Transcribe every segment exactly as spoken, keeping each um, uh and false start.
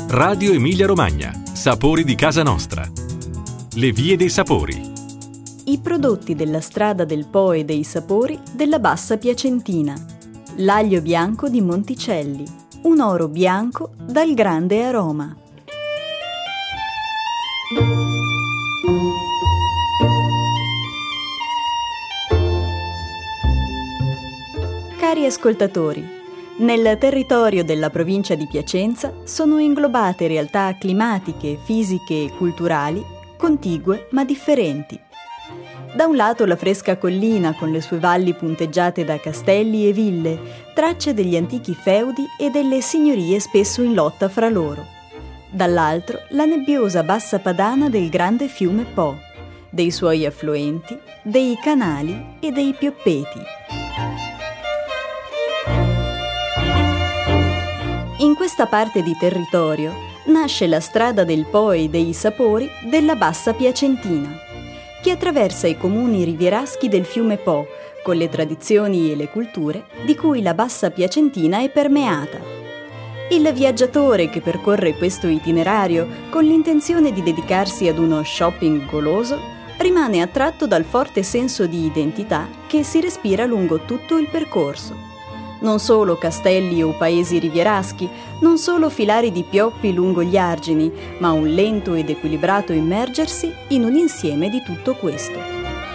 Radio Emilia Romagna. Sapori di casa nostra. Le vie dei sapori. I prodotti della strada del Po e dei sapori della Bassa Piacentina. L'aglio bianco di Monticelli. Un oro bianco dal grande aroma. Cari ascoltatori, nel territorio della provincia di Piacenza sono inglobate realtà climatiche, fisiche e culturali contigue ma differenti. Da un lato la fresca collina con le sue valli punteggiate da castelli e ville, tracce degli antichi feudi e delle signorie spesso in lotta fra loro. Dall'altro la nebbiosa bassa padana del grande fiume Po, dei suoi affluenti, dei canali e dei pioppeti. In questa parte di territorio nasce la strada del Po e dei sapori della Bassa Piacentina, che attraversa i comuni rivieraschi del fiume Po, con le tradizioni e le culture di cui la Bassa Piacentina è permeata. Il viaggiatore che percorre questo itinerario con l'intenzione di dedicarsi ad uno shopping goloso rimane attratto dal forte senso di identità che si respira lungo tutto il percorso. Non solo castelli o paesi rivieraschi, non solo filari di pioppi lungo gli argini, ma un lento ed equilibrato immergersi in un insieme di tutto questo.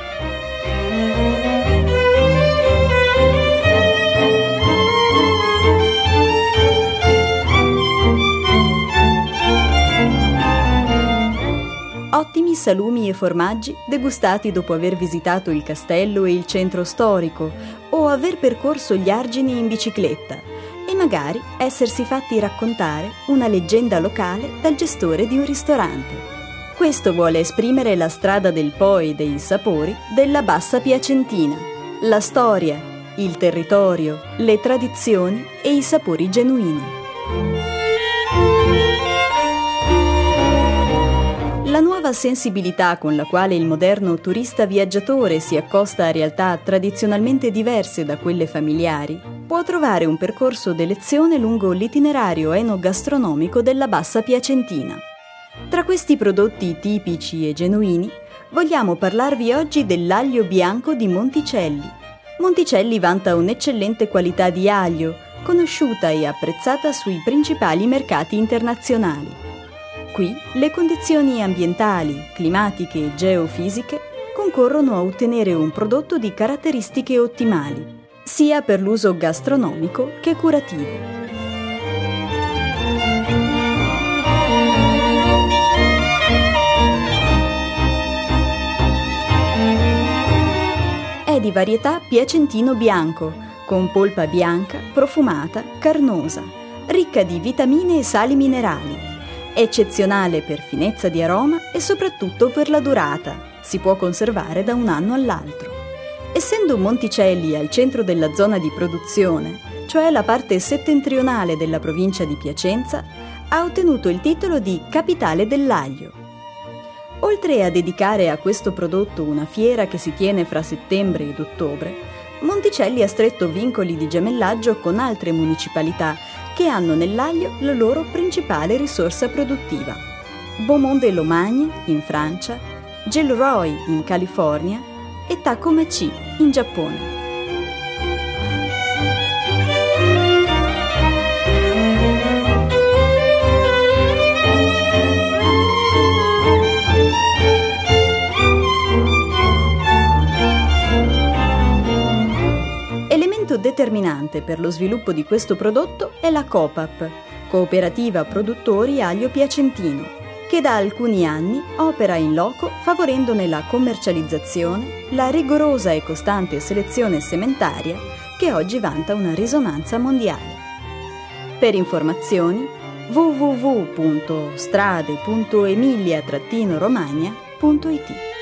Ottimi salumi e formaggi degustati dopo aver visitato il castello e il centro storico o aver percorso gli argini in bicicletta e magari essersi fatti raccontare una leggenda locale dal gestore di un ristorante. Questo vuole esprimere la strada del Po e dei sapori della Bassa Piacentina, la storia, il territorio, le tradizioni e i sapori genuini. La nuova sensibilità con la quale il moderno turista viaggiatore si accosta a realtà tradizionalmente diverse da quelle familiari può trovare un percorso d'elezione lungo l'itinerario enogastronomico della Bassa Piacentina. Tra questi prodotti tipici e genuini vogliamo parlarvi oggi dell'aglio bianco di Monticelli. Monticelli vanta un'eccellente qualità di aglio, conosciuta e apprezzata sui principali mercati internazionali. Qui le condizioni ambientali, climatiche e geofisiche concorrono a ottenere un prodotto di caratteristiche ottimali, sia per l'uso gastronomico che curativo. È di varietà piacentino bianco, con polpa bianca, profumata, carnosa, ricca di vitamine e sali minerali. Eccezionale per finezza di aroma e soprattutto per la durata, si può conservare da un anno all'altro. Essendo Monticelli al centro della zona di produzione, cioè la parte settentrionale della provincia di Piacenza, ha ottenuto il titolo di Capitale dell'Aglio. Oltre a dedicare a questo prodotto una fiera che si tiene fra settembre ed ottobre, Monticelli ha stretto vincoli di gemellaggio con altre municipalità che hanno nell'aglio la loro principale risorsa produttiva. Beaumont-de-Lomagne in Francia, Gilroy in California e Takomachi in Giappone. Determinante per lo sviluppo di questo prodotto è la Copap, Cooperativa Produttori Aglio Piacentino, che da alcuni anni opera in loco favorendone la commercializzazione, la rigorosa e costante selezione sementaria che oggi vanta una risonanza mondiale. Per informazioni w w w punto strade punto emilia romagna punto i t.